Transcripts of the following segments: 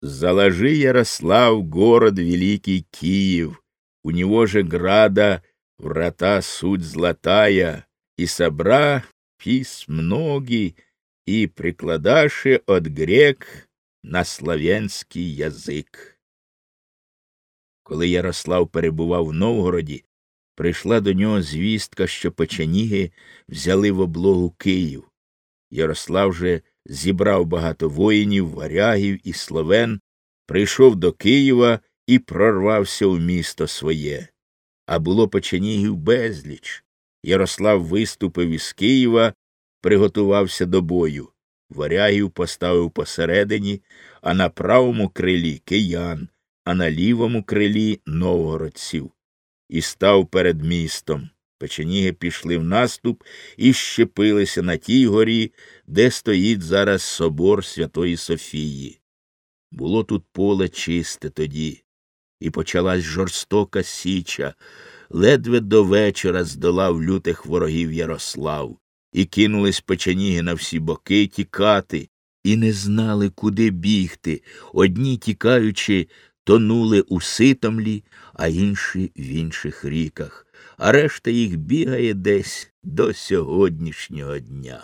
Заложи, Ярослав, город великий Киев, у него же града врата суть золотая, и собра письм многие, и прикладаши от грек на славянський язик. Коли Ярослав перебував в Новгороді, прийшла до нього звістка, що печеніги взяли в облогу Київ. Ярослав же зібрав багато воїнів, варягів і словен, прийшов до Києва і прорвався у місто своє. А було печенігів безліч. Ярослав виступив із Києва, приготувався до бою. Варягів поставив посередині, а на правому крилі – киян, а на лівому крилі – новгородців. І став перед містом. Печеніги пішли в наступ і щепилися на тій горі, де стоїть зараз собор Святої Софії. Було тут поле чисте тоді, і почалась жорстока січа. Ледве до вечора здолав лютих ворогів Ярослав, і кинулись печеніги на всі боки тікати, і не знали, куди бігти. Одні, тікаючи, тонули у Ситомлі, а інші в інших ріках, а решта їх бігає десь до сьогоднішнього дня.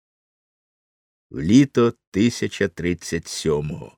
В літо 1037-го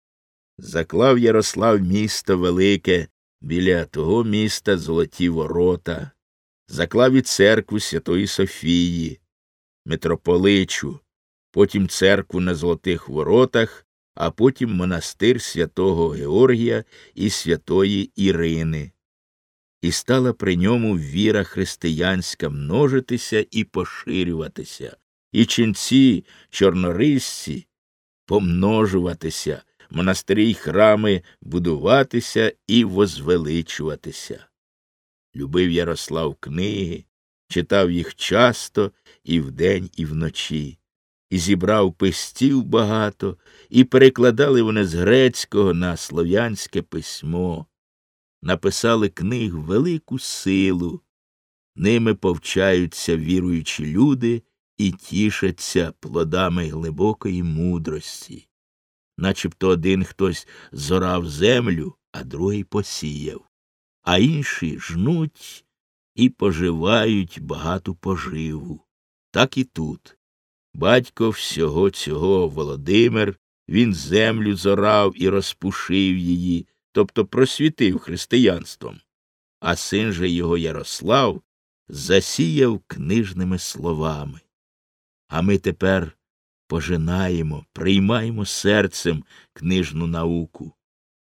заклав Ярослав місто велике, біля того міста золоті ворота, заклав і церкву Святої Софії, митрополичу, потім церкву на Золотих воротах, а потім монастир святого Георгія і святої Ірини. І стала при ньому віра християнська множитися і поширюватися, і ченці, чорнорисці помножуватися, монастирі й храми будуватися і возвеличуватися. Любив Ярослав книги, читав їх часто і вдень, і вночі. І зібрав пестів багато, і перекладали вони з грецького на слов'янське письмо. Написали книг велику силу, ними повчаються віруючі люди і тішаться плодами глибокої мудрості. Начебто один хтось зорав землю, а другий посіяв, а інші жнуть і поживають багату поживу. Так і тут. Батько всього цього Володимир, він землю зорав і розпушив її, тобто просвітив християнством, а син же його Ярослав засіяв книжними словами. А ми тепер пожинаємо, приймаємо серцем книжну науку.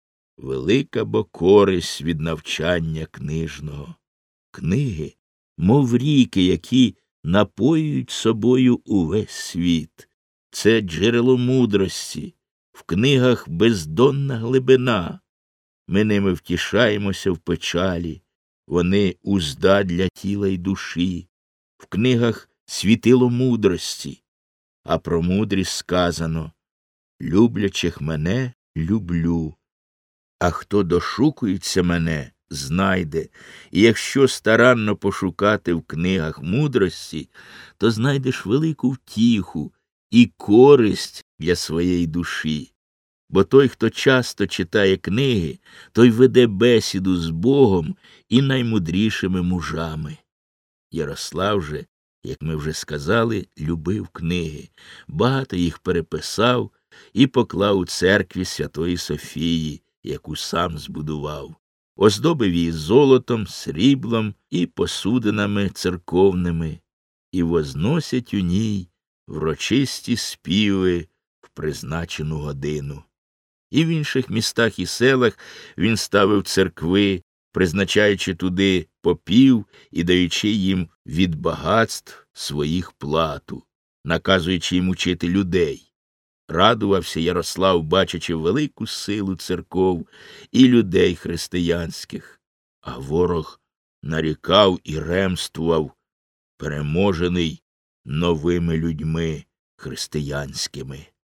Велика бо користь від навчання книжного. Книги, мов ріки, які напоюють собою увесь світ. Це джерело мудрості, в книгах бездонна глибина. Ми ними втішаємося в печалі, вони узда для тіла й душі. В книгах світило мудрості, а про мудрість сказано: «Люблячих мене люблю, а хто дошукується мене, знайде». І якщо старанно пошукати в книгах мудрості, то знайдеш велику втіху і користь для своєї душі. Бо той, хто часто читає книги, той веде бесіду з Богом і наймудрішими мужами. Ярослав же, як ми вже сказали, любив книги, багато їх переписав і поклав у церкві Святої Софії, яку сам збудував. Оздобив її золотом, сріблом і посудинами церковними, і возносять у ній врочисті співи в призначену годину. І в інших містах і селах він ставив церкви, призначаючи туди попів і даючи їм від багатств своїх плату, наказуючи їм учити людей. Радувався Ярослав, бачачи велику силу церков і людей християнських, а ворог нарікав і ремствував, переможений новими людьми християнськими.